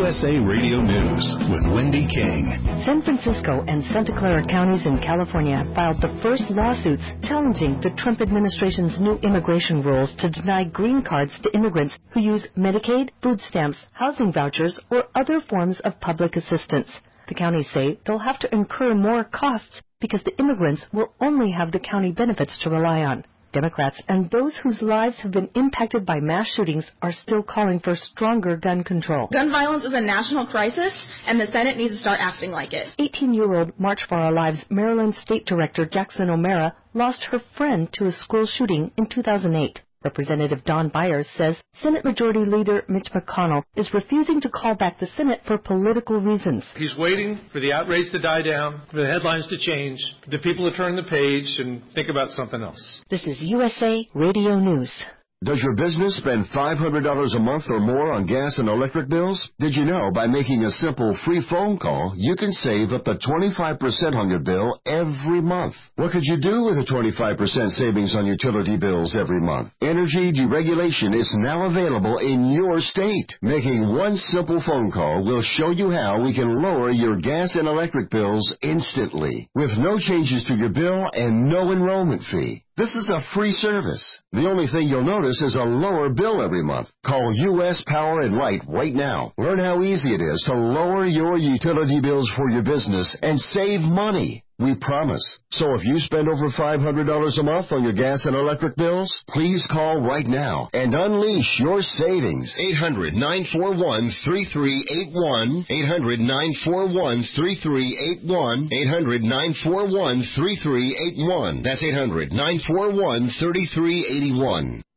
USA Radio News with Wendy King. San Francisco and Santa Clara counties in California have filed the first lawsuits challenging the Trump administration's new immigration rules to deny green cards to immigrants who use Medicaid, food stamps, housing vouchers, or other forms of public assistance. The counties say they'll have to incur more costs because the immigrants will only have the county benefits to rely on. Democrats and those whose lives have been impacted by mass shootings are still calling for stronger gun control. Gun violence is a national crisis, and the Senate needs to start acting like it. 18-year-old March for Our Lives Maryland State Director Jackson O'Mara lost her friend to a school shooting in 2008. Representative Don Byers says Senate Majority Leader Mitch McConnell is refusing to call back the Senate for political reasons. He's waiting for the outrage to die down, for the headlines to change, for the people to turn the page and think about something else. This is USA Radio News. Does your business spend $500 a month or more on gas and electric bills? Did you know by making a simple free phone call, you can save up to 25% on your bill every month? What could you do with a 25% savings on utility bills every month? Energy deregulation is now available in your state. Making one simple phone call will show you how we can lower your gas and electric bills instantly, with no changes to your bill and no enrollment fee. This is a free service. The only thing you'll notice is a lower bill every month. Call U.S. Power and Light right now. Learn how easy it is to lower your utility bills for your business and save money. We promise. So if you spend over $500 a month on your gas and electric bills, please call right now and unleash your savings. 800-941-3381. 800-941-3381. 800-941-3381. That's 800-941-3381.